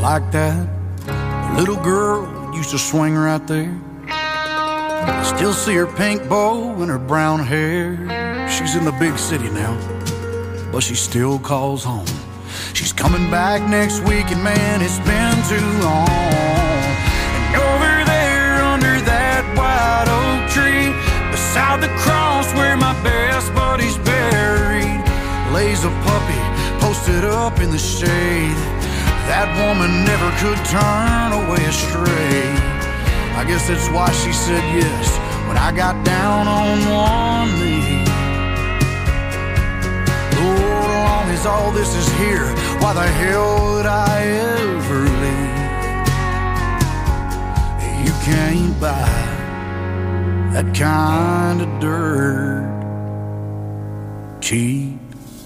like that. The little girl used to swing right there. I still see her pink bow and her brown hair. She's in the big city now, but she still calls home. She's coming back next week, and man, it's been too long. And over there under that white oak tree, beside the cross where my best buddy's buried, lays a puppy posted up in the shade. That woman never could turn away astray. I guess that's why she said yes when I got down on one knee. Lord, as long as all this is here, why the hell would I ever leave? You can't buy that kind of dirt cheap.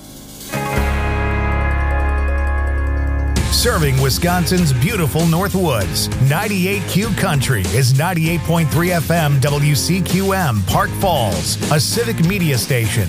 Serving Wisconsin's beautiful Northwoods, 98Q Country is 98.3 FM WCQM, Park Falls, a civic media station.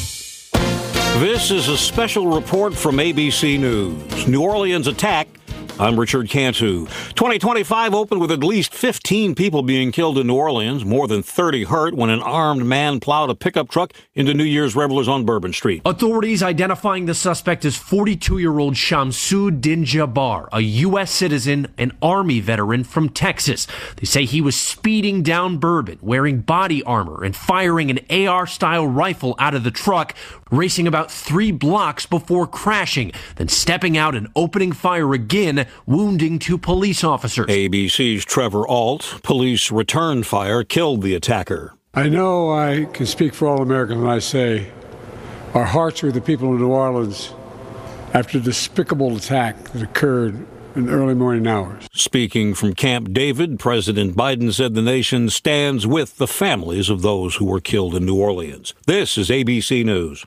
This is a special report from ABC News. New Orleans attack. I'm Richard Cantu. 2025 opened with at least 15 people being killed in New Orleans, more than 30 hurt when an armed man plowed a pickup truck into New Year's revelers on Bourbon Street. Authorities identifying the suspect as 42-year-old Shamsu Din Jabbar, a U.S. citizen and Army veteran from Texas. They say he was speeding down Bourbon, wearing body armor and firing an AR-style rifle out of the truck, racing about 3 blocks before crashing, then stepping out and opening fire again, wounding 2 police officers. ABC's Trevor Ault. Police returned fire, killed the attacker. I know I can speak for all Americans when I say our hearts are with the people of New Orleans after the despicable attack that occurred in the early morning hours. Speaking from Camp David, President Biden said the nation stands with the families of those who were killed in New Orleans. This is ABC News.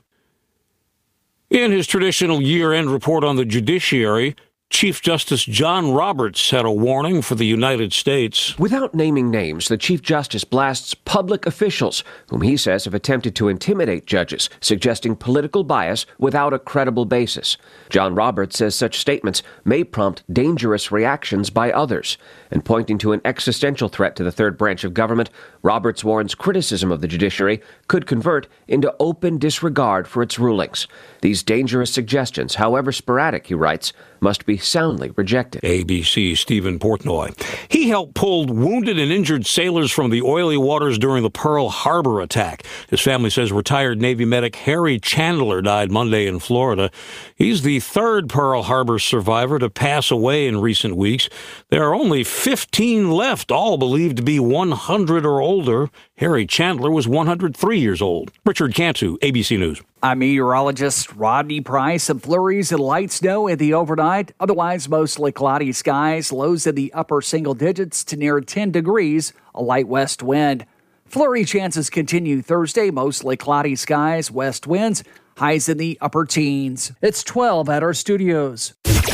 In his traditional year-end report on the judiciary, Chief Justice John Roberts had a warning for the United States. Without naming names, the Chief Justice blasts public officials, whom he says have attempted to intimidate judges, suggesting political bias without a credible basis. John Roberts says such statements may prompt dangerous reactions by others. And pointing to an existential threat to the third branch of government, Roberts warns criticism of the judiciary could convert into open disregard for its rulings. These dangerous suggestions, however sporadic, he writes, must be soundly rejected. ABC's Stephen Portnoy. He helped pull wounded and injured sailors from the oily waters during the Pearl Harbor attack. His family says retired Navy medic Harry Chandler died Monday in Florida. He's the 3rd Pearl Harbor survivor to pass away in recent weeks. There are only 15 left, all believed to be 100 or older. Harry Chandler was 103 years old. Richard Cantu, ABC News. I'm meteorologist Rodney Price. Some flurries and light snow in the overnight. Otherwise, mostly cloudy skies. Lows in the upper single digits to near 10 degrees. A light west wind. Flurry chances continue Thursday. Mostly cloudy skies. West winds. Highs in the upper teens. It's 12 at our studios.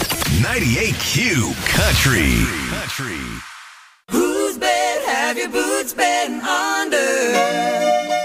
98Q Country. Whose bed have your boots been under?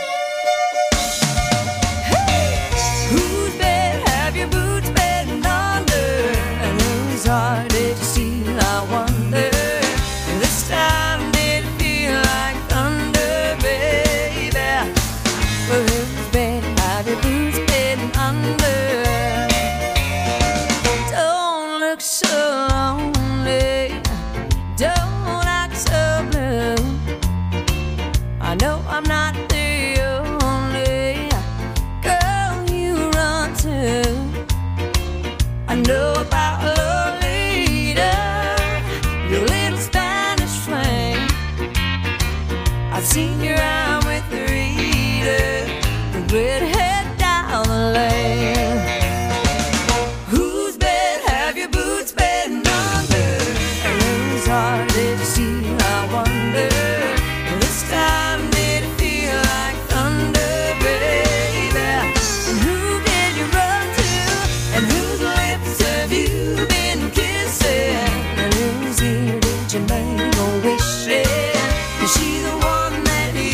Seen you out with the reader, the redhead down the lane. Whose bed have your boots been under? And whose heart did you see? I wonder. This time did it feel like thunder, baby? And who did you run to? And whose lips have you been kissing? And whose ear did you make a wish in? Is she the one that you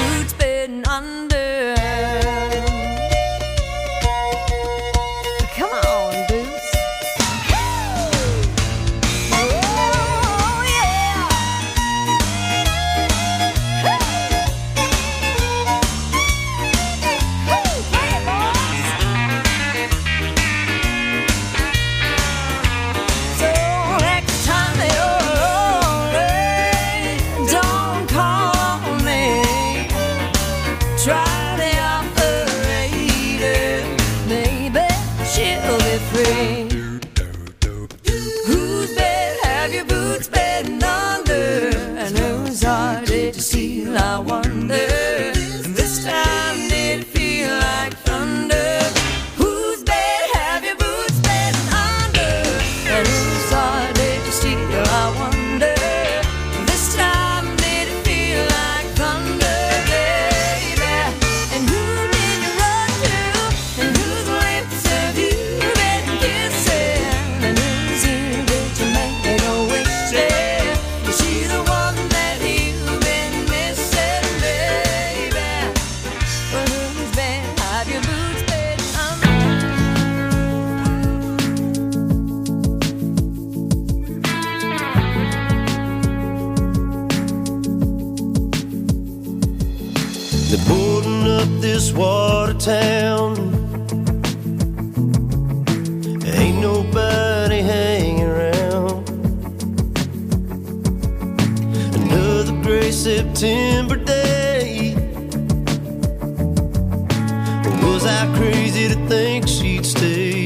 boots been under? Come on, boots. Oh, yeah. Hey, boys. So next time you're lonely, don't call me. Try the operator, maybe she'll be free. Whose bed have your boots been under? And whose heart did you steal, I wonder? And this time did it feel like thunder? Whose bed have your boots been under? And whose heart did you steal, I wonder? This time did it feel like thunder, baby? And who did you run to? And whose lips have you been kissing? And whose ear did you make a wish in? Is she the one that you've been missing, baby? Well, whose bed have your boots been under? They're boarding up this water town. Ain't nobody hanging around. Another gray September day. Was I crazy to think she'd stay?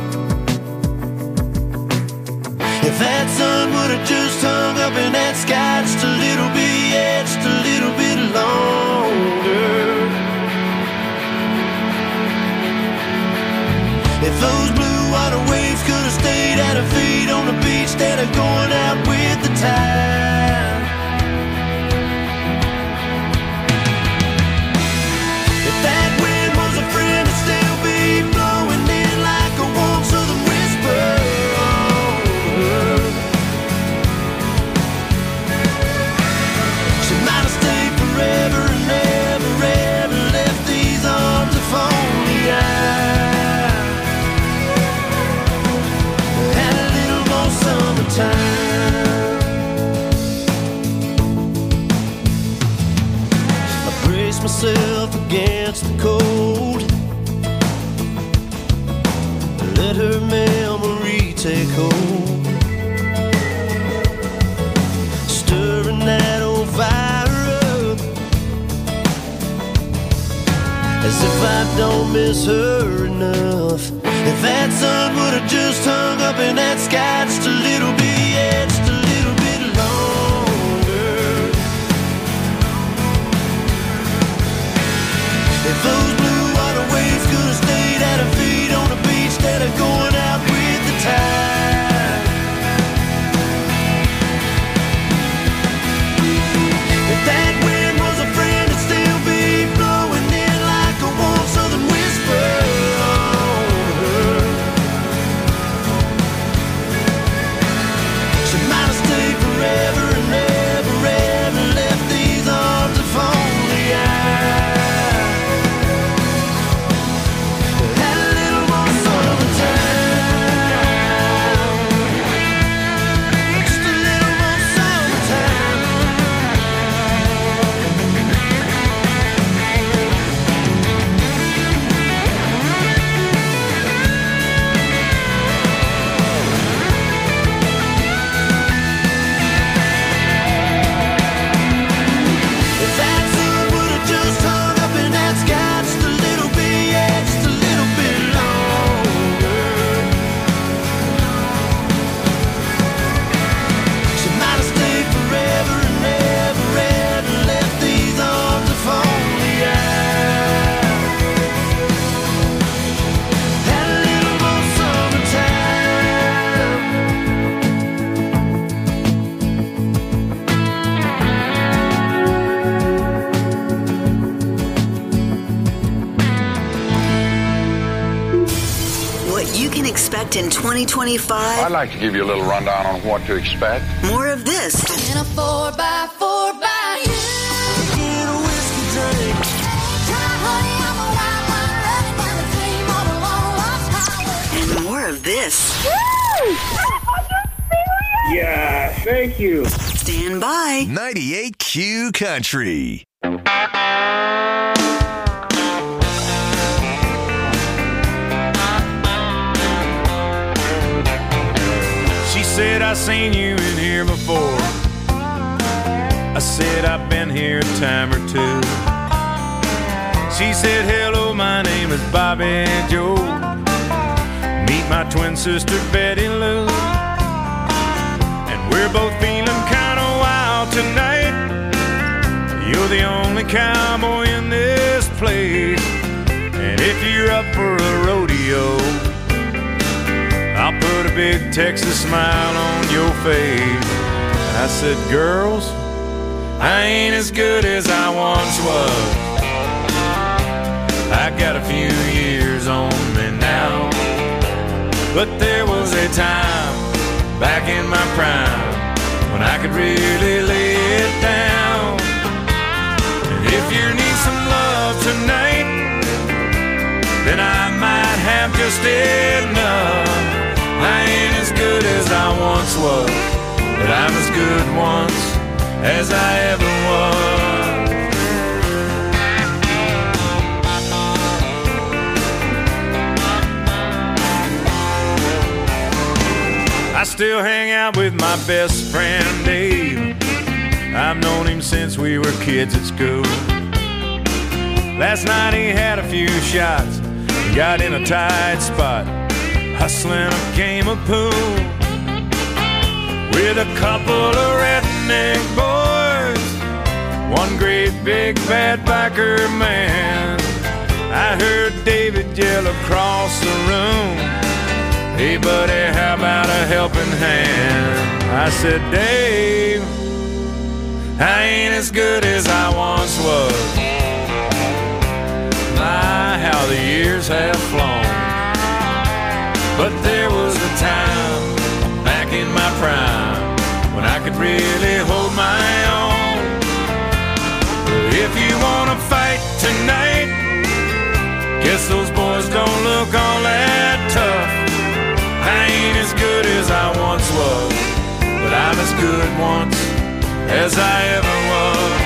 If that sun would have just hung up in that sky just a little bit, yeah, just a little bit longer. If those blue water waves could have stayed at her feet on the beach instead of going out with the tide. If that wind was a friend, it'd still be blowing in like a warm southern whisper. She might have stayed forever and never, ever left these arms if only I had a little more summertime. I brace myself against the cold, let her memory take hold, stirring that old fire up, as if I don't miss her enough. If that sun would have just hung up in that sky just a little bit, yeah, just a little bit longer. If those blue water waves could have stayed at her feet on the beach instead of going out with the tide. If that wind was a friend, it'd still be blowing in like a warm southern whisper. She might have stayed forever and never, ever left these arms if only I had a little more summertime. Just a little more summertime. If that sun would have just hung up in that sky just a little bit, yeah, just a little bit longer. She might have stayed forever and never, ever left these arms if only I had a little more summertime. What you can expect in 2025. I'd like to give you a little rundown on what to expect. More of this In a 4x4 by you. Get a whiskey drink. this. Yeah, thank you. Stand by. 98Q Country. She said, I seen you in here before. I said, I've been here a time or two. She said, hello, my name is Bobby Joe. Meet my twin sister, Betty Lou. And we're both feeling kind of wild tonight. You're the only cowboy in this place. And if you're up for a rodeo, I'll put a big Texas smile on your face. I said, girls, I ain't as good as I once was. I got a few years on me now. But there was a time back in my prime when I could really lay it down. And if you need some love tonight, then I might have just enough. I ain't as good as I once was, but I'm as good once as I ever was. I still hang out with my best friend Dave. I've known him since we were kids at school. Last night he had a few shots and got in a tight spot, hustling a game of pool with a couple of redneck boys, one great big bad biker man. I heard David yell across the room, hey buddy, how about a helping hand? I said, Dave, I ain't as good as I once was. My, how the years have flown. But there was a time back in my prime when I could really hold my own. If you wanna fight tonight, guess those boys don't look all that tough. I ain't as good as I once was, but I'm as good once as I ever was.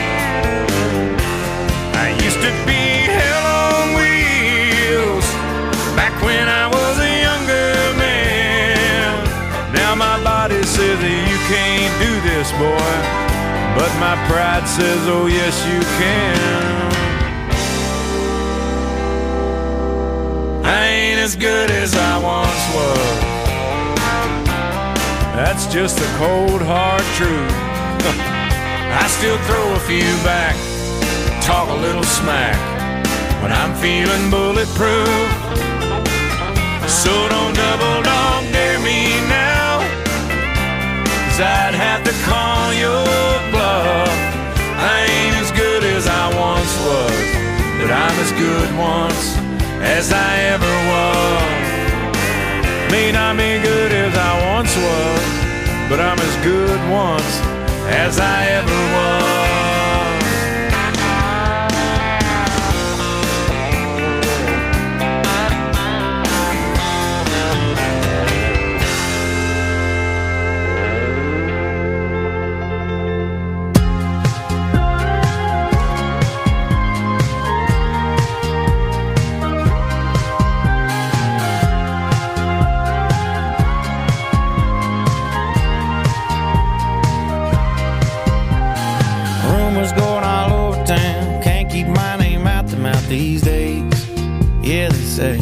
I used to be hell on wheels back when I was a younger man. Now my body says that you can't do this, boy, but my pride says, oh yes you can. I ain't as good as I once was. That's just the cold hard truth. I still throw a few back, talk a little smack when I'm feeling bulletproof. So don't double dog dare me now, 'cause I'd have to call your bluff. I ain't as good as I once was, but I'm as good once as I ever was. May not be good as I once was, but I'm as good once as I ever was. These days, yeah, they say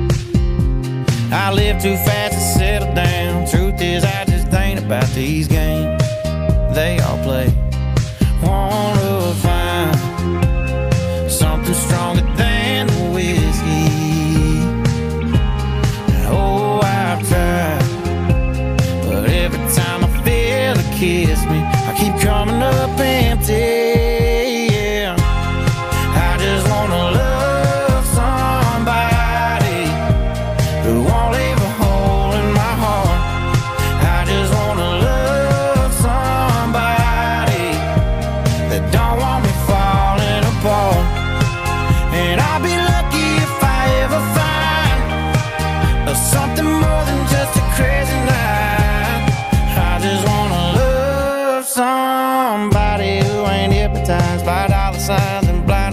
I live too fast to settle down. Truth is, I just ain't about these games they all play. Wanna find something stronger than the whiskey. And oh, I've tried, but every time I feel it kiss me, I keep coming up empty. Somebody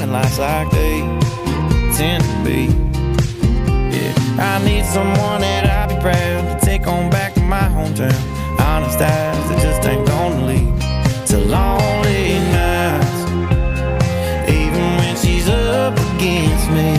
when life's like they tend to be. Yeah, I need someone that I'll be proud to take on back to my hometown. Honest eyes that just ain't gonna lead to lonely nights, even when she's up against me.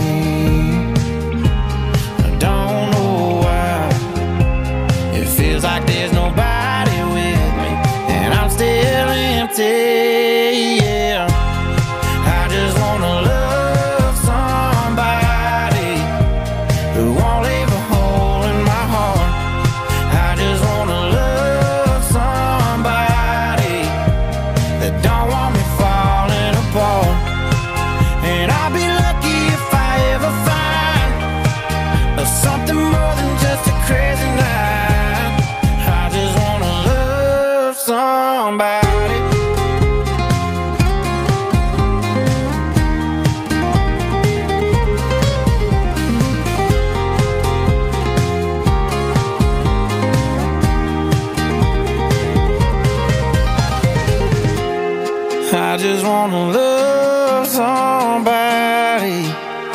I don't know why it feels like there's nobody with me, and I'm still empty. Yeah, I just wanna love somebody who won't leave a hole in my heart. I just wanna love somebody that don't want me falling apart. And I'll be lucky if I ever find something more than just a crazy night. I just wanna love somebody. I just wanna love somebody.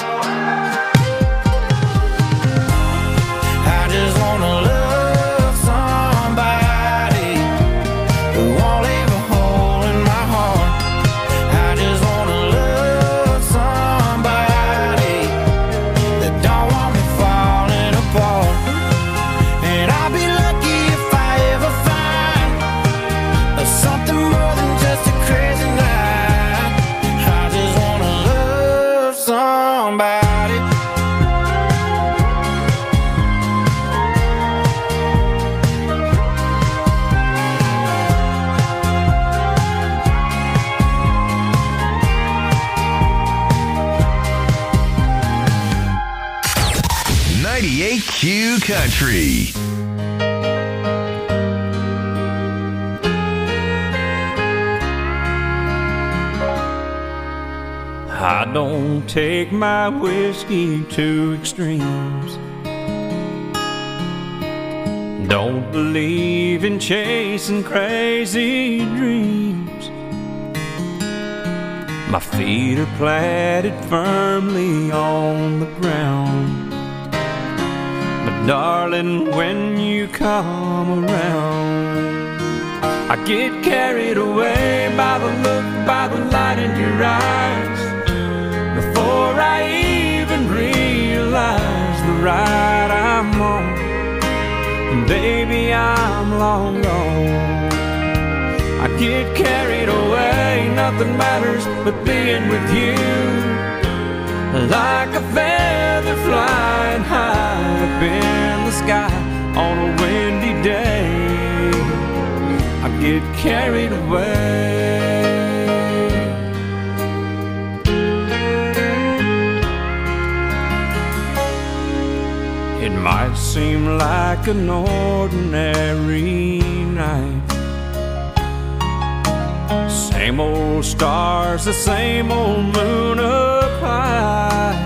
I just wanna love somebody who won't leave a hole in my heart. I just wanna love somebody that don't want me falling apart. And I'll be lucky if I ever find something more than just a crazy night. I just wanna love somebody. Q Country. I don't take my whiskey to extremes. Don't believe in chasing crazy dreams. My feet are planted firmly on the ground. But darling, when you come around, I get carried away by the look, by the light in your eyes. Before I even realize the ride I'm on, and baby, I'm long gone. I get carried away, nothing matters but being with you. Like a feather flying high up in the sky on a windy day, I get carried away. It might seem like an ordinary night, same old stars, the same old moon up high.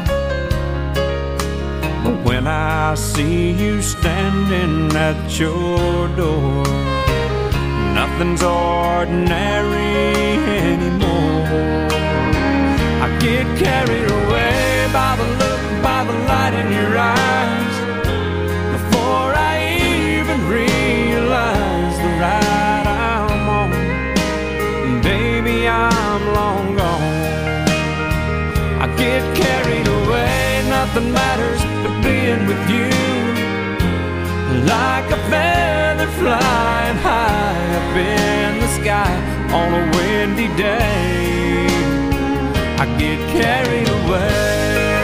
But when I see you standing at your door, nothing's ordinary anymore. I get carried away by the look, by the light in your eyes. Before I even realize the ride I'm on, baby, I'm long gone. I get carried away, nothing matters but being with you. Like a feather flying high up in the sky on a windy day, I get carried away.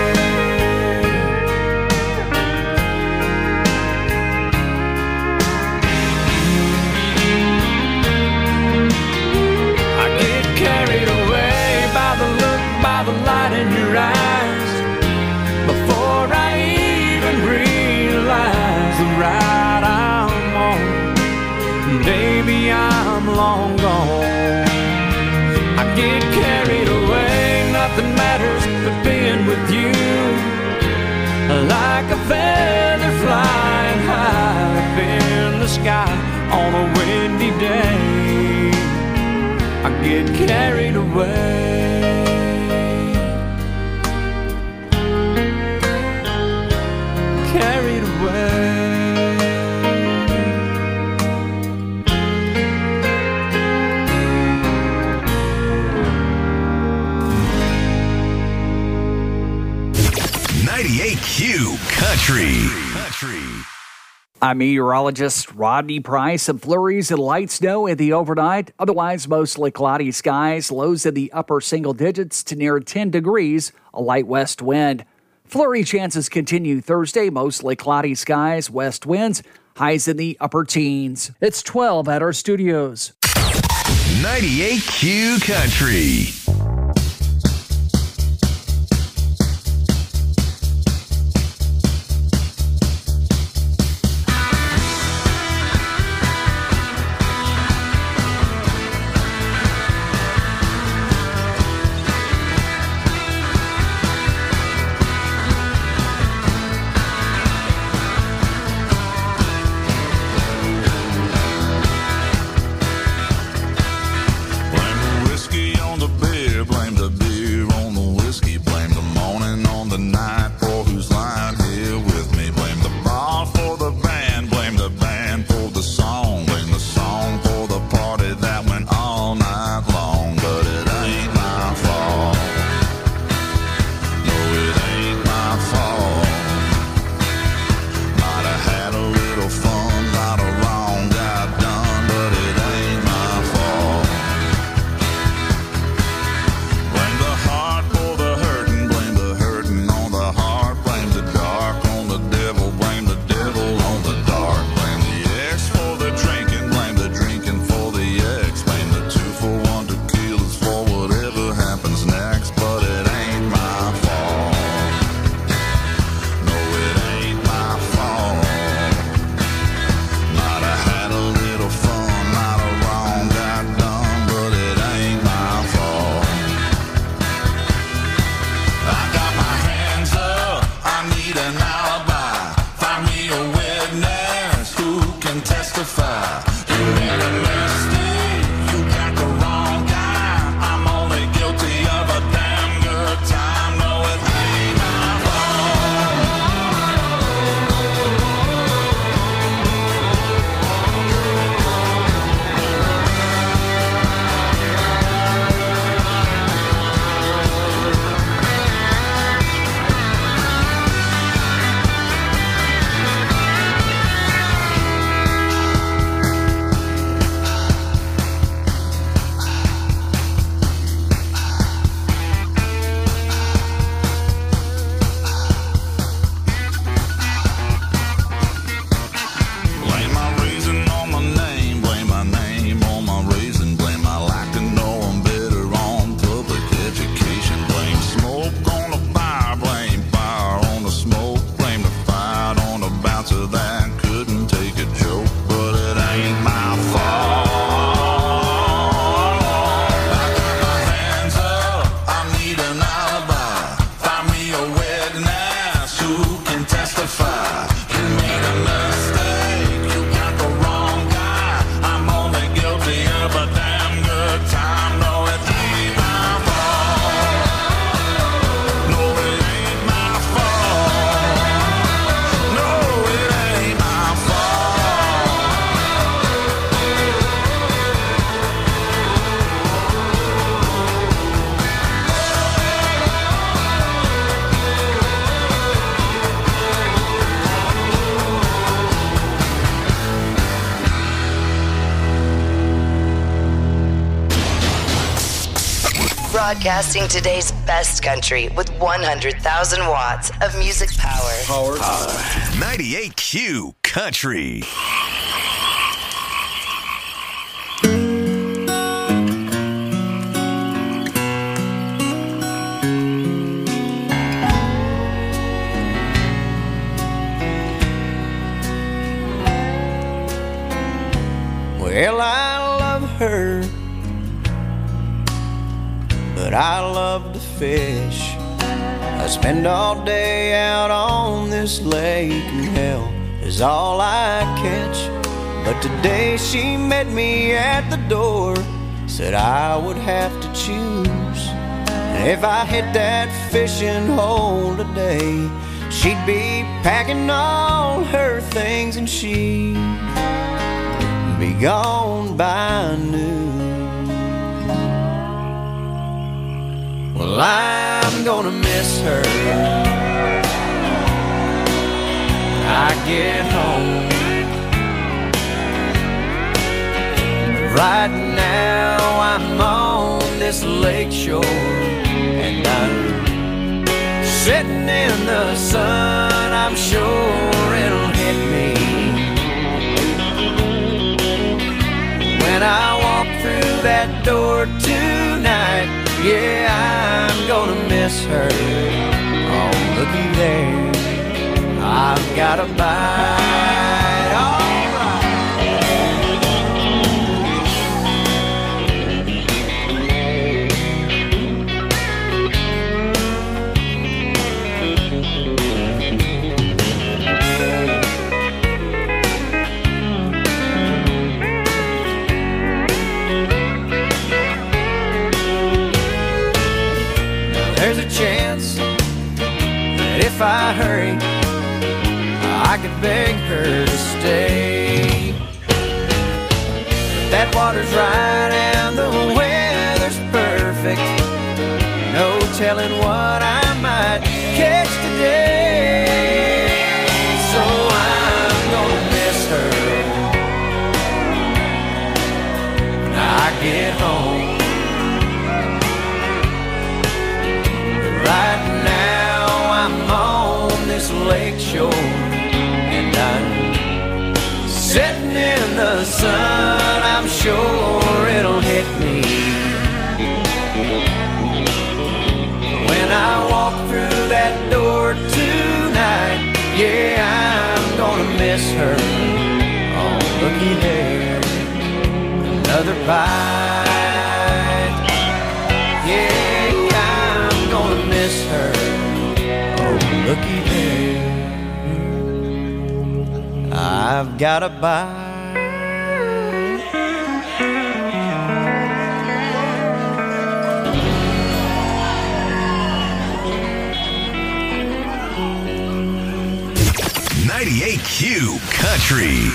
Carried away by the look, by the light in your eyes. Before I even realize the ride I'm on, baby, I'm long gone. I get carried away, nothing matters but being with you. Like a feather flying high up in the sky on a windy day, I get carried away. 98Q Country. I'm meteorologist Rodney Price. Some flurries and light snow in the overnight. Otherwise, mostly cloudy skies. Lows in the upper single digits to near 10 degrees. A light west wind. Flurry chances continue Thursday. Mostly cloudy skies. West winds. Highs in the upper teens. It's 12 at our studios. 98Q Country. Broadcasting today's best country with 100,000 watts of music power. 98Q Country. Well, I love her, but I love to fish. I spend all day out on this lake, and hell is all I catch. But today she met me at the door, said I would have to choose. And if I hit that fishing hole today, she'd be packing all her things and she'd be gone by noon. Well, I'm gonna miss her, I get home. Right now I'm on this lake shore, and I'm sitting in the sun. I'm sure it'll hit me when I walk through that door tonight. Yeah, I'm gonna miss her. Oh, looky there, I've got a bite. All there's a chance that if I hurry, I could beg her to stay. But that water's right and the weather's perfect. No telling what I might catch today. So I'm gonna miss her when I get home. Right now I'm on this lake shore, and I'm sitting in the sun. I'm sure it'll hit me when I walk through that door tonight. Yeah, I'm gonna miss her. Oh, looky there, another bite. Yeah, I'm gonna miss her. Oh, looky there, I've got a bite. 98Q Country.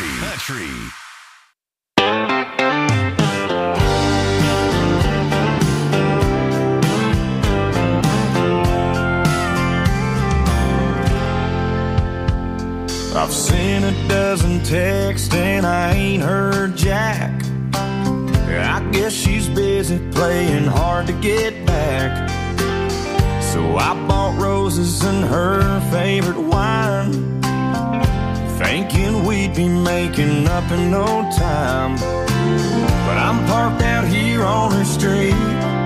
I've seen a dozen texts and I ain't heard jack. I guess she's busy playing hard to get back. So I bought roses and her favorite wine, thinking we'd be making up in no time. But I'm parked out here on her street.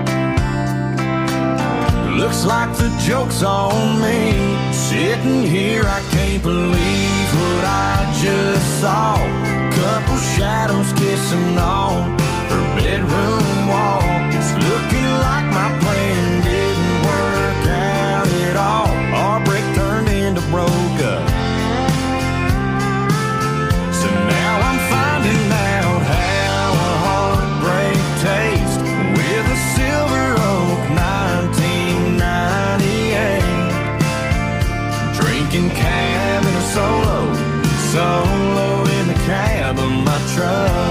Looks like the joke's on me. Sitting here, I can't believe what I just saw. Couple shadows kissing on her bedroom wall. It's looking like my plan didn't work out at all. Our break turned into broke up. So now I'm finding out how a heartbreak tastes with a Silver Oak 1998. Drinking cab in a solo in the cab of my truck.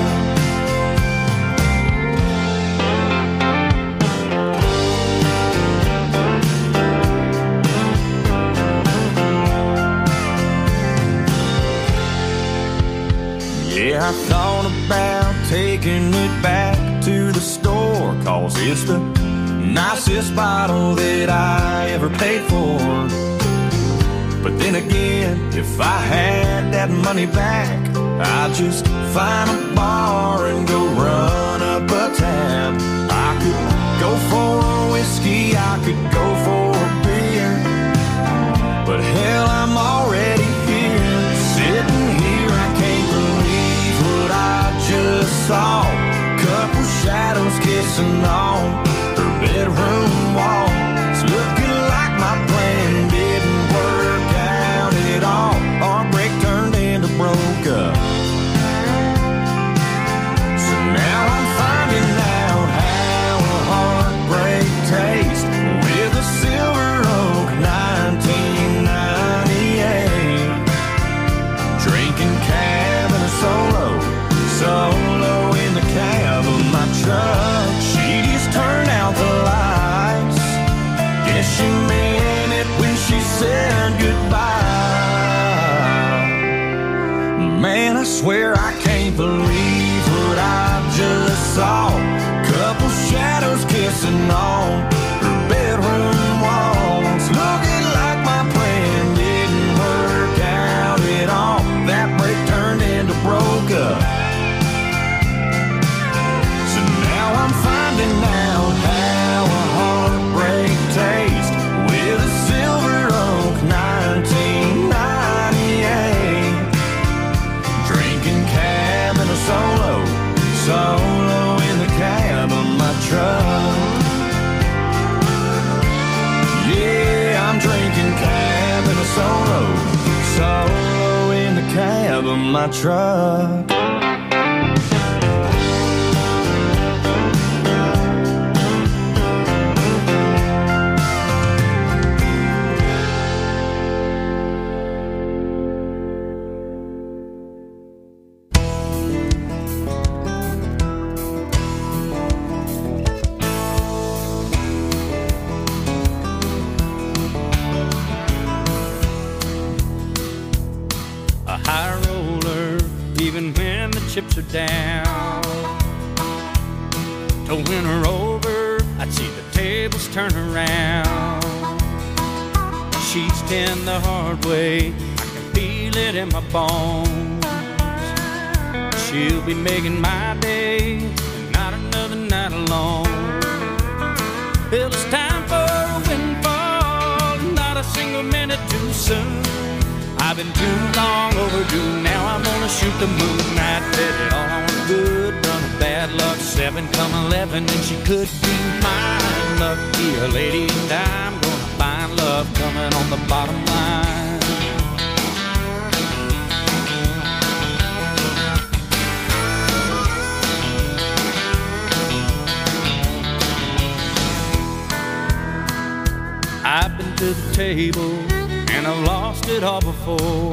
Yeah, I thought about taking it back to the store, 'cause it's the nicest bottle that I ever paid for. But then again, if I had that money back, I'd just find a bar and go run up a tab. I could go for a whiskey, I could go for a beer, but hell, I'm already here. Sitting here, I can't believe what I just saw. Couple shadows kissing on her bedroom wall. It's looking like my plan didn't work out at all. Our break turned into broke up. So now I'm finding out how a heartbreak tastes with a silver my truck. Chips are down. To win her over, I'd see the tables turn around. She's 10 the hard way, I can feel it in my bones. She'll be making my day, and not another night alone. Well, it's time for a windfall, not a single minute too soon. I've been too long overdue, now I'm gonna shoot the moon. I bet it all on good run of bad luck, 7 come 11, and she could be mine. Lucky a lady, and I'm gonna find love coming on the bottom line. I've been to the table, and I've lost it all before.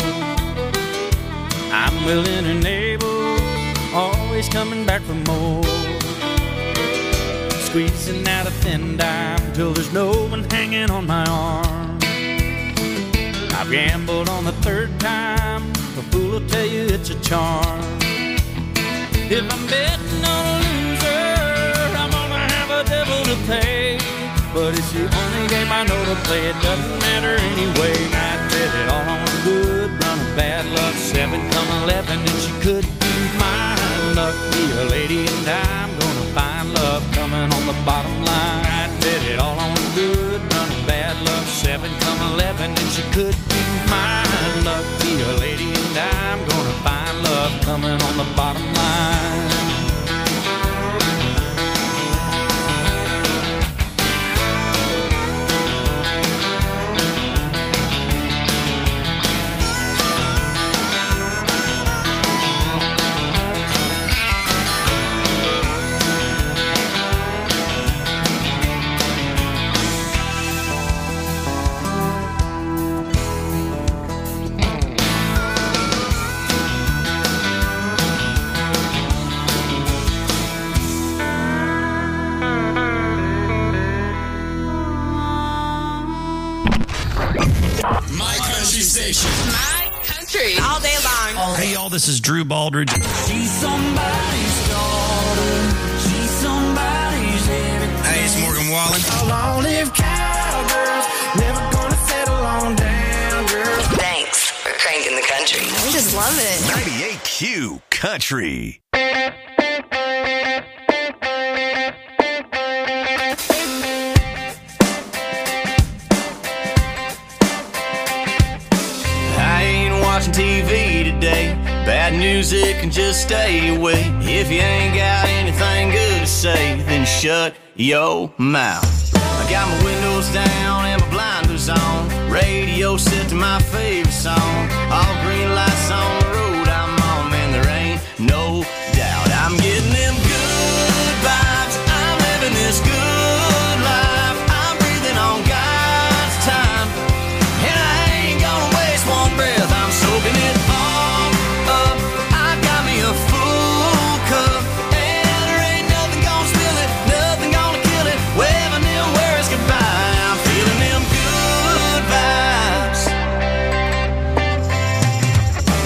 I'm willing and able, always coming back for more. Squeezing out a thin dime till there's no one hanging on my arm. I've gambled on the 3rd time, a fool will tell you it's a charm. If I'm betting on a loser, I'm gonna have a devil to pay. But it's the only game I know to play, it doesn't matter anyway. I bet it all on a good run of bad luck, 7 come 11, and she could be mine. Lucky a lady, and I'm gonna find love coming on the bottom line. I bet it all on a good run of bad luck, 7 come 11, and she could be mine. Lucky a lady, and I'm gonna find love coming on the bottom line. All day long. Hey, y'all, this is Drew Baldridge. She's somebody's daughter. She's somebody's everything. Hey, it's Morgan Wallen. Long-lived cowgirls, never gonna settle on down, girl. Thanks for cranking the country. I just love it. 98Q Country. Watching TV today, bad news, it can just stay away. If you ain't got anything good to say, then shut your mouth. I got my windows down and my blinders on, radio set to my favorite song. All green lights on the road I'm on, man, there ain't no doubt. I'm getting them good vibes, I'm living this good life. I'm breathing on God's time, and I ain't gonna waste one breath. Soaking it all up, I got me a full cup, and there ain't nothing gonna spill it, nothing gonna kill it. Waving them words goodbye, I'm feeling them good vibes.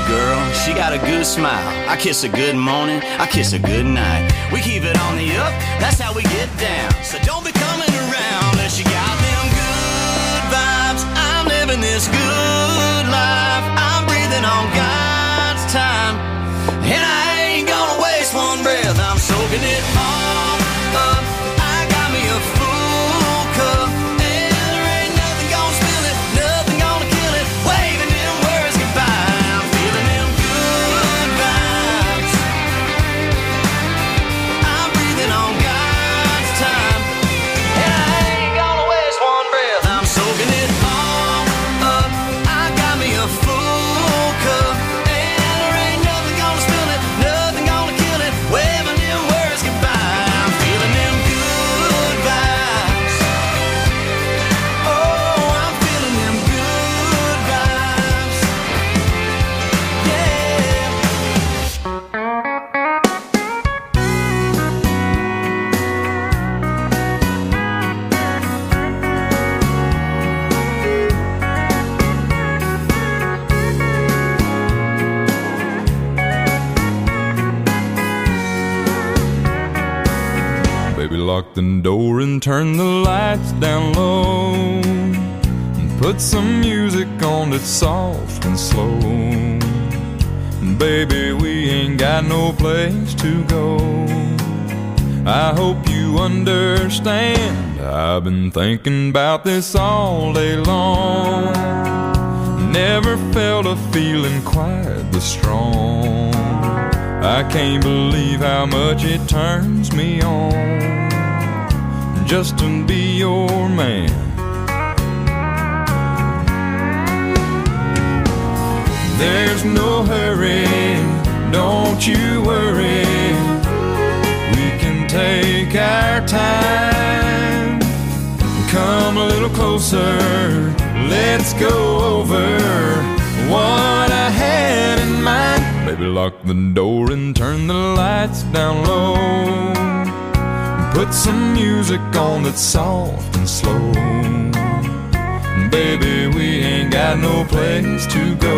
girl, she got a good smile. I kiss her good morning, I kiss her good night. We keep it on the up, that's how we get down. So don't be coming around unless you got them good vibes. I'm living this good life. I'm breathing on God's time, and I ain't gonna waste one breath. I'm soaking it all up. I got me a full cup, and there ain't nothing gonna spill it, nothing gonna kill it. Waving them words goodbye. I'm feeling them good vibes. I'm breathing on God's time, and I ain't gonna waste one breath. I'm soaking it all up. I got me a full cup, and there ain't nothing gonna spill it, nothing gonna kill it. Waving them words goodbye. I'm feeling them good vibes. Oh, I'm feeling them good vibes. Baby, lock the door and turn the lights down low, and put some music on that's soft and slow. And baby, we ain't got no place to go. I hope you understand, I've been thinking about this all day long. Never felt a feeling quite this strong. I can't believe how much it turns me on just to be your man. There's no hurry, don't you worry. We can take our time. Come a little closer, let's go over what I had in mind. Baby, lock the door and turn the lights down low, put some music on that's soft and slow. Baby, we ain't got no place to go.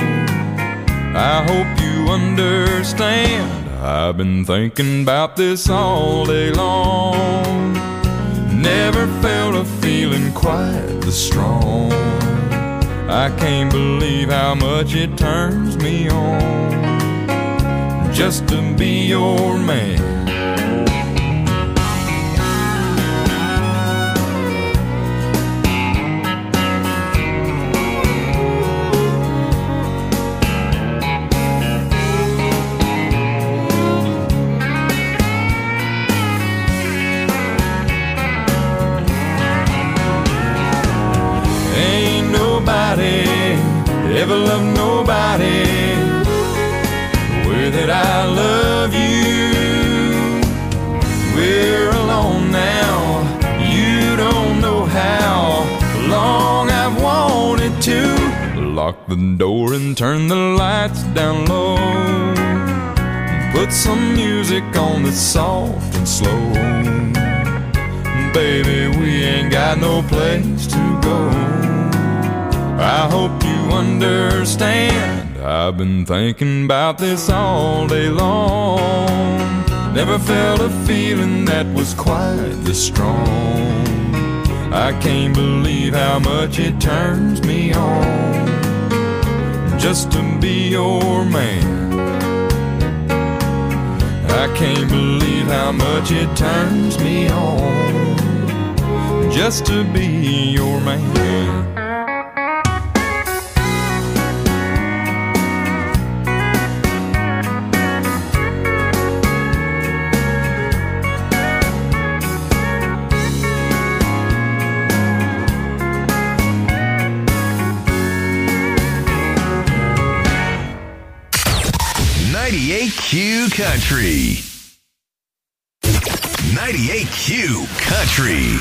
I hope you understand, I've been thinking about this all day long. Never felt a feeling quite this strong. I can't believe how much it turns me on just to be your man. Ever love nobody the way that I love you. We're alone now, you don't know how long I've wanted to. Lock the door and turn the lights down low, put some music on that's soft and slow. Baby, we ain't got no place to go. I hope you understand, I've been thinking about this all day long. Never felt a feeling that was quite this strong. I can't believe how much it turns me on just to be your man. I can't believe how much it turns me on just to be your man. Q Country. 98Q Country.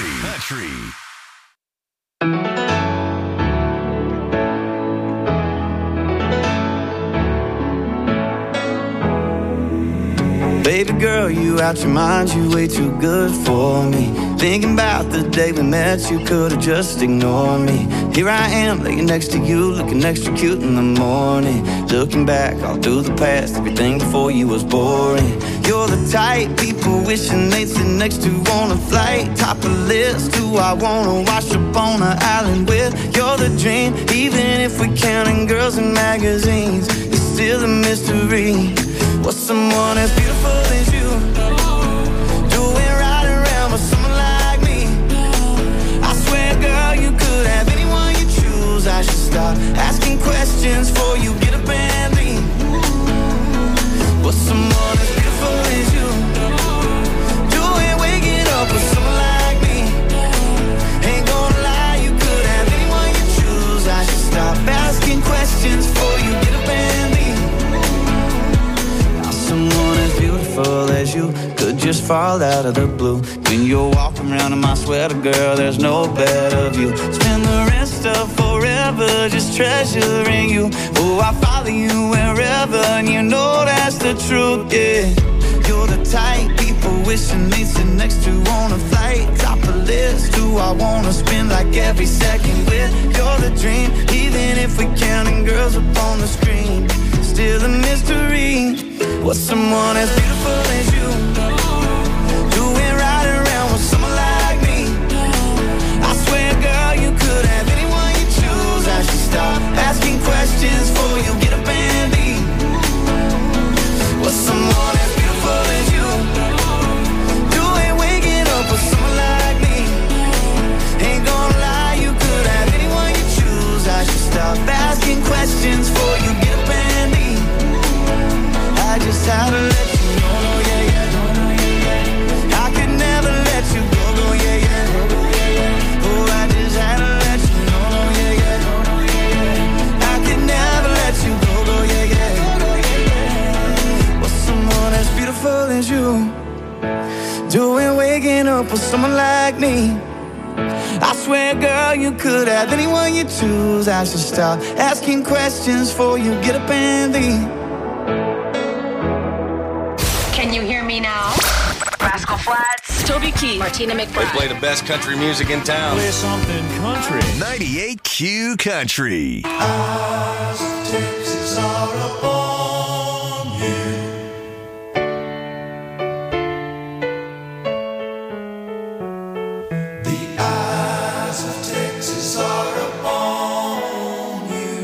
Baby girl, you out your mind, you way too good for me. Thinking about the day we met, you could've just ignored me. Here I am, laying next to you, looking extra cute in the morning. Looking back all through the past, everything before you was boring. You're the type people wishing they'd sit next to on a flight. Top of the list, who I wanna wash up on an island with. You're the dream, even if we're counting girls in magazines. It's still a mystery. What's someone as beautiful as you doing right around with someone like me? I swear, girl, you could have anyone you choose. I should stop asking questions before you get up and leave. What's someone as beautiful as you doing waking up with someone like me? Ain't gonna lie, you could have anyone you choose. I should stop asking questions before you get up and leave. Someone as beautiful as you could just fall out of the blue. When you're walking around in my sweater, girl, there's no better view. Spend the rest of forever just treasuring you. Oh, I follow you wherever, and you know that's the truth, yeah. You're the type people wishing they'd sit next to on a flight. Top of the list, who I wanna spend like every second with. You're the dream, even if we're counting girls up on the screen. Still a mystery. What's someone as beautiful as you doing right around with someone like me? I swear, girl, you could have anyone you choose. I should stop asking questions before you get up and leave. What's someone as beautiful as you doing waking up with someone like me? Ain't gonna lie, you could have anyone you choose. I should stop asking questions before you get up and leave. I just had to let you know, yeah, yeah. I could never let you go, yeah, yeah. Oh, I just had to let you know, yeah, yeah. I could never let you go, yeah, yeah. What's someone as beautiful as you doing waking up with someone like me? I swear, girl, you could have anyone you choose. I should stop asking questions before you get up and leave. Can you hear me now? Rascal Flatts, Toby Keith, Martina McBride. They play the best country music in town. Play something country. 98Q Country. Eyes of Texas are upon you. The eyes of Texas are upon you.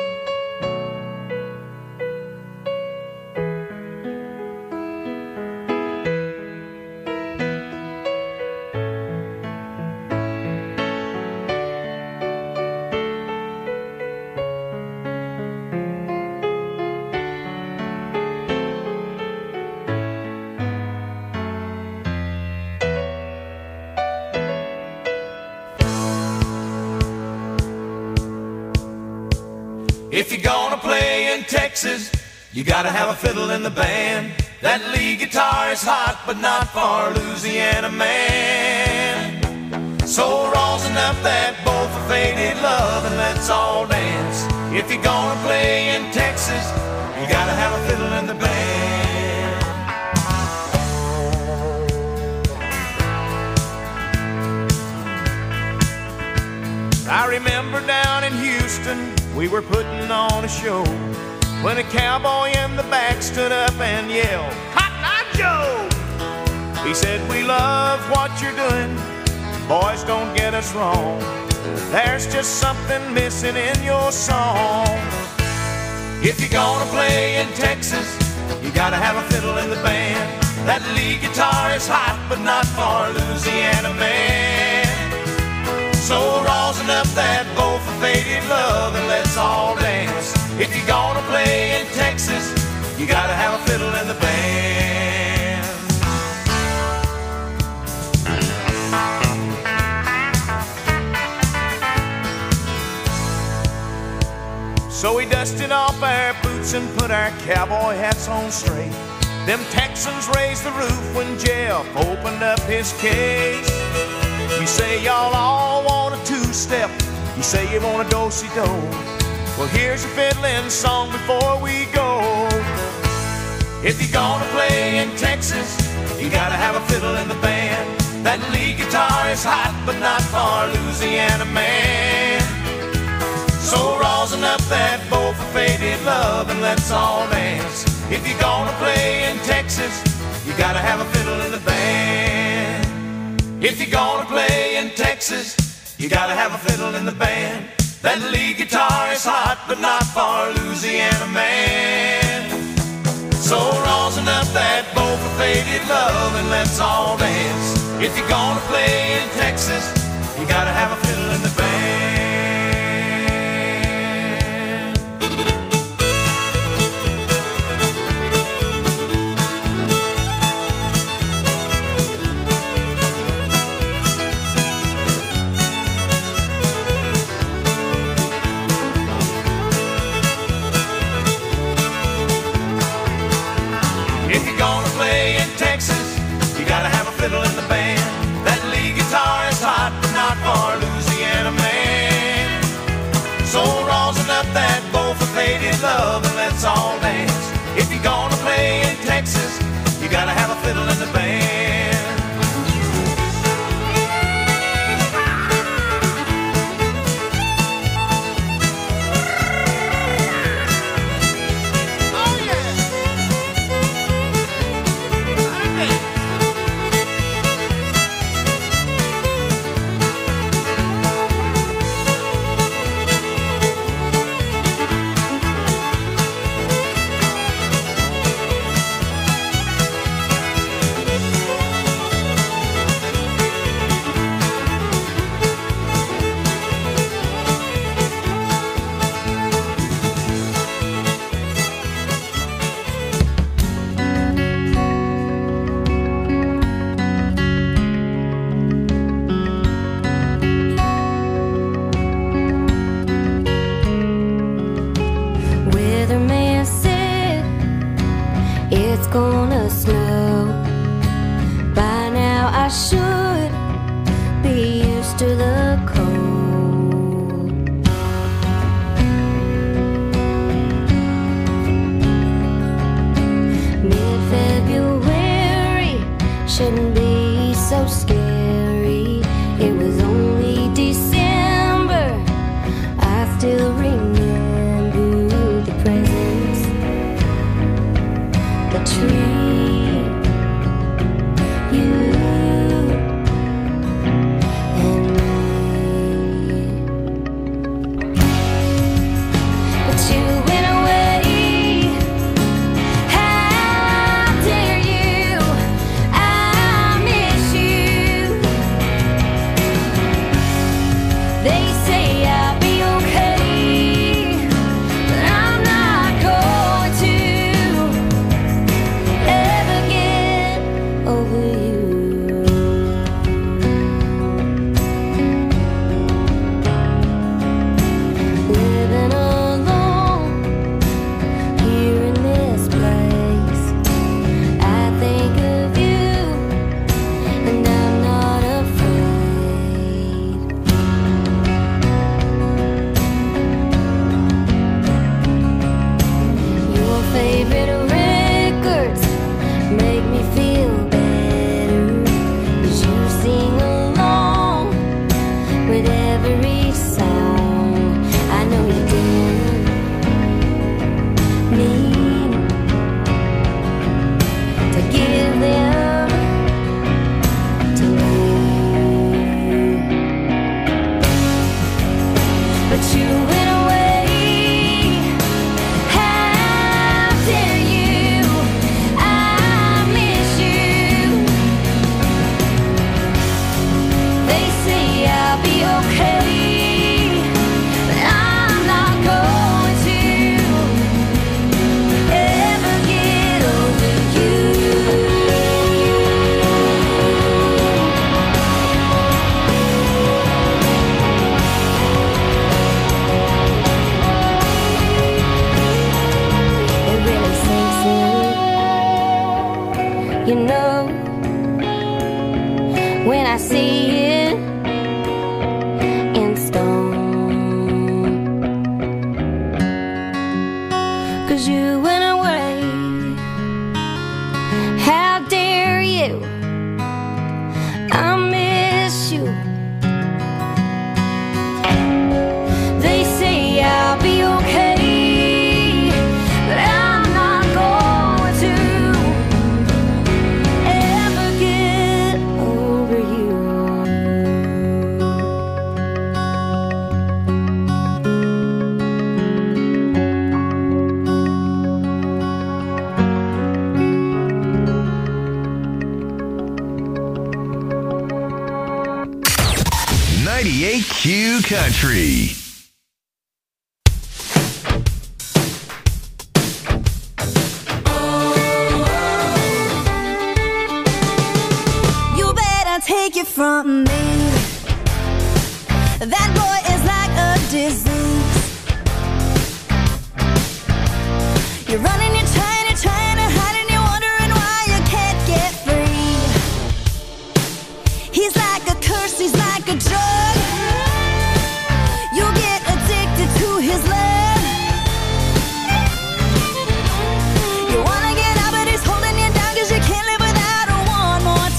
If you're gonna play in Texas, you gotta have a fiddle in the band. That lead guitar is hot, but not for Louisiana man. So rosin up that bowl for faded love and let's all dance. If you're gonna play in Texas, you gotta have a fiddle in the band. I remember down in Houston, we were putting on a show when a cowboy in the back stood up and yelled, "Cotton Eye Joe!" He said, "We love what you're doing, boys, don't get us wrong. There's just something missing in your song. If you're gonna play in Texas, you gotta have a fiddle in the band. That lead guitar is hot, but not for Louisiana man. So rosin up that bowl for faded love and let's all dance. If you're gonna play in Texas, you gotta have a fiddle in the band." So we dusted off our boots and put our cowboy hats on straight. Them Texans raised the roof when Jeff opened up his case. You say y'all all want a two-step, you say you want a do-si-do. Well, here's your fiddling song before we go. If you're gonna play in Texas, you gotta have a fiddle in the band. That lead guitar is hot, but not for Louisiana man. So rosin up that bowl for faded love and let's all dance. If you're gonna play in Texas, you gotta have a fiddle in the band. If you're gonna play in Texas, you gotta have a fiddle in the band. That lead guitar is hot, but not for Louisiana man. So rosin up that bowl for faded love and let's all dance. If you're gonna play in Texas, you gotta have a fiddle in the band. If you're gonna play in Texas, you gotta have a fiddle in the band. That lead guitar is hot, but not for Louisiana man. So rosin up that bowl for faded love and let's all dance. If you're gonna play in Texas, you gotta have a fiddle in the band. Weatherman said it's gonna snow. By now I should be used to the cold. Mid-February shouldn't be so scary. It was only December. I still remember the presents, the tree, you and me. But you went away. How dare you? I miss you. They say I'll be okay, but I'm not going to ever get over you. Living alone here in this place, I think of you and I'm not afraid. Your favorite records make me feel better, 'cause you sing along with every song. I know you didn't mean to give them to me, but you went away. How dare you? I miss you. They say I'll be okay, but I'm not going to ever get over you. It really sinks in, you know, when I see it in stone. 'Cause you went away. Country. You better take it from me. That boy is like a disease. You're running, you're trying to hide, and you're wondering why you can't get free. He's like a curse, he's like a drug. You'll get addicted to his love. You wanna get out, but he's holding you down, 'cause you can't live without one more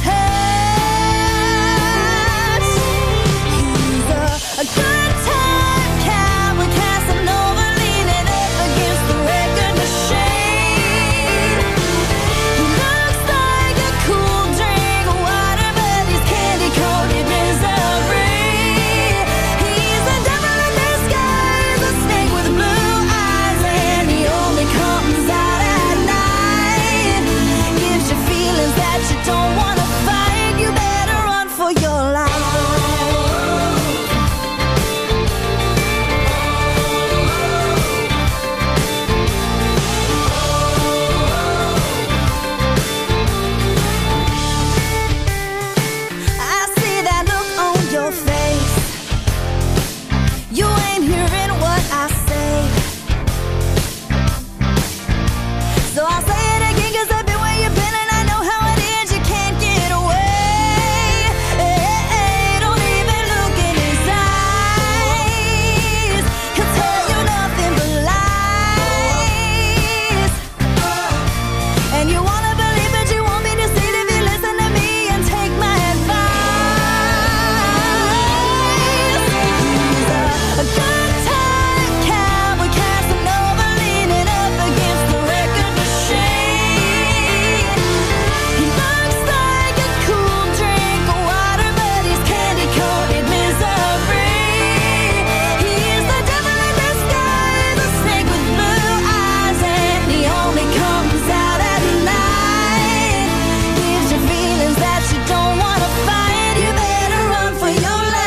touch. He's a good time cowboy, Casanova, leaning up against the record machine. He looks like a cool drink of water, but he's candy-coated misery. He's a devil in disguise, a snake with blue eyes, and he only comes out at night. Gives you feelings that you don't want to fight. You better run for your life. I see that look on your face. You ain't hearing what I say. So I'll say it again, 'cause I've been where you've been, and I know how it is. You can't get away. Don't even look in his eyes. He'll tell you nothing but lies. And you wanna believe, but you won't be deceived if you listen to me and take my advice. He's a good time cowboy, Casanova, leaning up against the record machine. He looks like a cool drink of water, but he's candy-coated misery. He's the devil in disguise, a snake with blue eyes, and he only comes out at night. Gives you feelings that you don't want to fight. You better run for your life.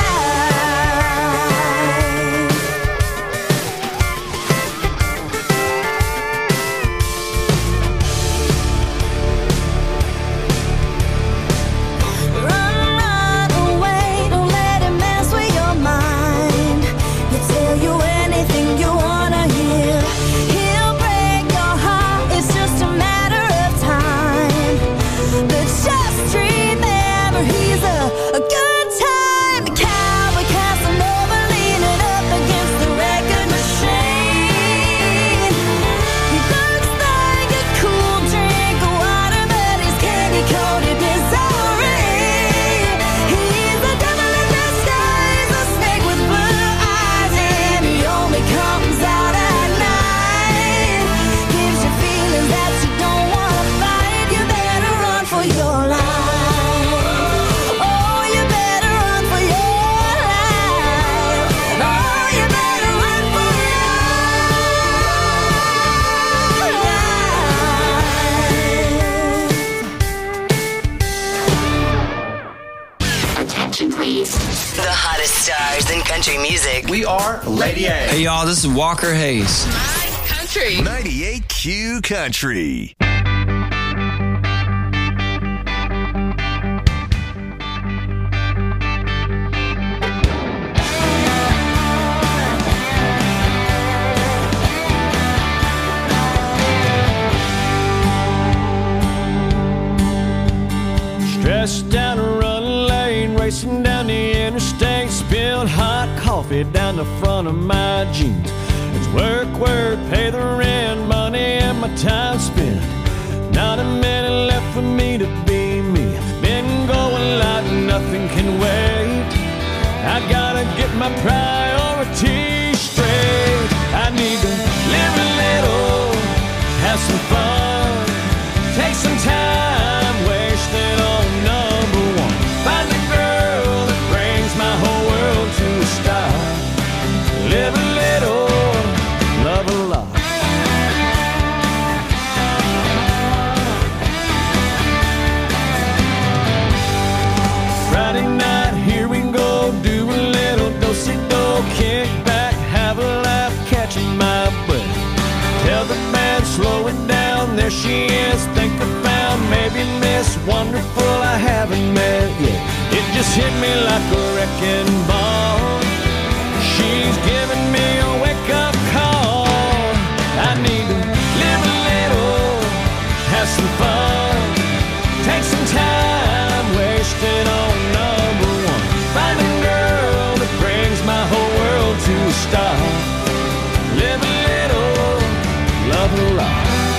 Run away, don't let him mess with your mind. He'll tell you anything you wanna hear. He'll break your heart, it's just a matter of time. But just remember, he's a good time cowboy, Casanova, leaning up against the record machine. He looks like a cool drink of water, but he's candy-coated misery. He's the devil in disguise, a snake with blue eyes, and he only comes out at night. Gives you feelings that you don't want to fight. You better run for your life. Oh, you better run for your life. Oh, you better run for Attention, please. The hottest stars in country music. We are Lady A. Hey, y'all, this is Walker Hayes. Country. 98Q Country. Stressed down a run lane, racing down the interstate, spilled hot coffee down the front of my jeans. It's work, pay the rent, money and my time spent. Not a minute left for me to be me. Been going like nothing can wait. I gotta get my priorities straight. I need to live a little, have some fun, take some time wasted on number one. Find the girl that brings my whole world to a stop. Live a little, love a lot. Friday night, here we go, do a little do-si-do, there she is. Think I found maybe Miss Wonderful I haven't met yet. It just hit me like a wrecking ball. She's giving me a wake-up call. I need to live a little, have some fun, take some time, wasted on number one. Find a girl that brings my whole world to a stop. Live a little, love a lot.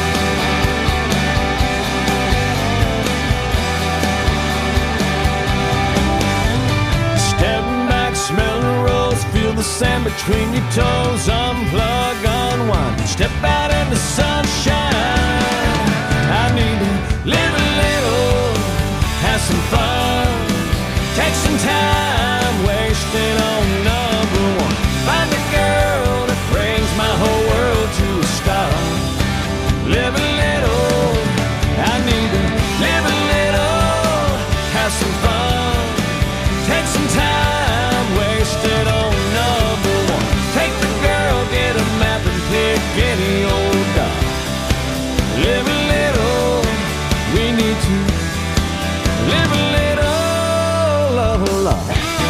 Stepping back, smell the rose, feel the sand between your toes. Unplug, unwind, step out in the sunshine. I need to live a little, have some fun, take some time, wasted on number one. Find a girl that brings my whole world to a stop. Live a little, I need to live a little, have some fun, take some time, wasted on number one. Take the girl, get a map and pick any old dog. Live a little, we need to live a little, love a lot.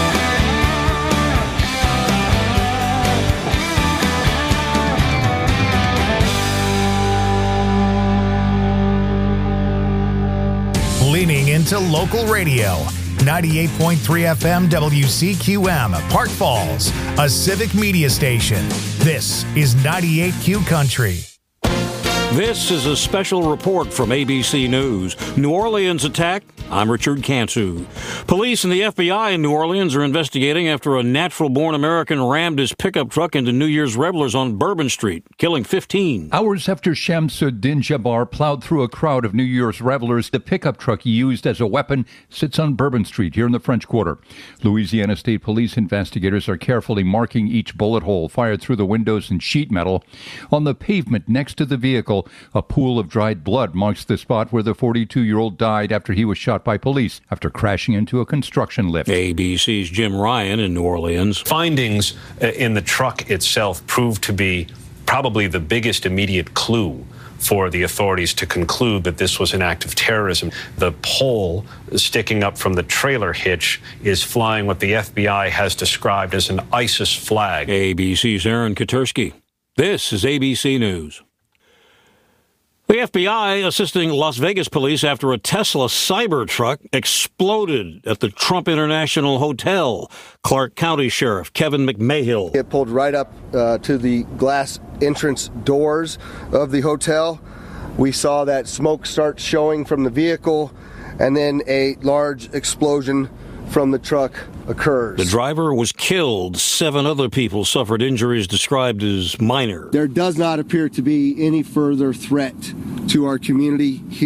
Leaning into local radio. 98.3 FM WCQM, Park Falls, a civic media station. This is 98Q Country. This is a special report from ABC News. New Orleans attack. I'm Richard Cantu. Police and the FBI in New Orleans are investigating after a natural-born American rammed his pickup truck into New Year's revelers on Bourbon Street, killing 15. Hours after Shamsuddin Jabbar plowed through a crowd of New Year's revelers, the pickup truck he used as a weapon sits on Bourbon Street here in the French Quarter. Louisiana State Police investigators are carefully marking each bullet hole fired through the windows and sheet metal. On the pavement next to the vehicle, a pool of dried blood marks the spot where the 42-year-old died after he was shot by police after crashing into a construction lift. ABC's Jim Ryan in New Orleans. Findings in the truck itself proved to be probably the biggest immediate clue for the authorities to conclude that this was an act of terrorism. The pole sticking up from the trailer hitch is flying what the FBI has described as an ISIS flag. ABC's Aaron Katersky. This is ABC News. The FBI assisting Las Vegas police after a Tesla Cybertruck exploded at the Trump International Hotel. Clark County Sheriff Kevin McMahill. It pulled right up to the glass entrance doors of the hotel. We saw that smoke start showing from the vehicle, and then a large explosion from the truck occurs. The driver was killed. 7 other people suffered injuries described as minor. There does not appear to be any further threat to our community here.